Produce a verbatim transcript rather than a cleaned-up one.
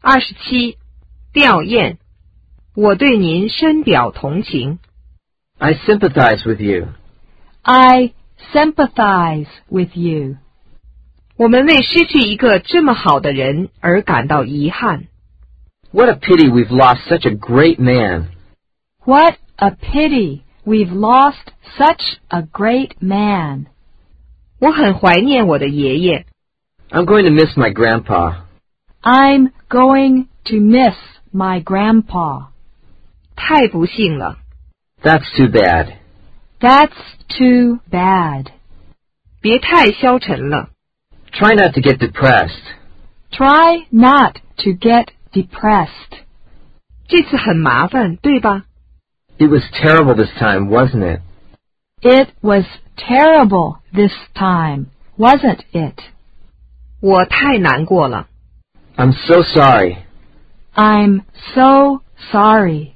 二十七，吊唁。我对您深表同情。 I sympathize with you. I sympathize with you. 我们为失去一个这么好的人而感到遗憾。 What a pity we've lost such a great man. What a pity we've lost such a great man. 我很怀念我的爷爷。 I'm going to miss my grandpa. I'm going to miss my grandpa. 太不幸了。 That's too bad. That's too bad. 别太消沉了。 Try not to get depressed. Try not to get depressed. 这次很麻烦，对吧？ It was terrible this time, wasn't it? It was terrible this time, wasn't it? 我太难过了。 I'm so sorry. I'm so sorry.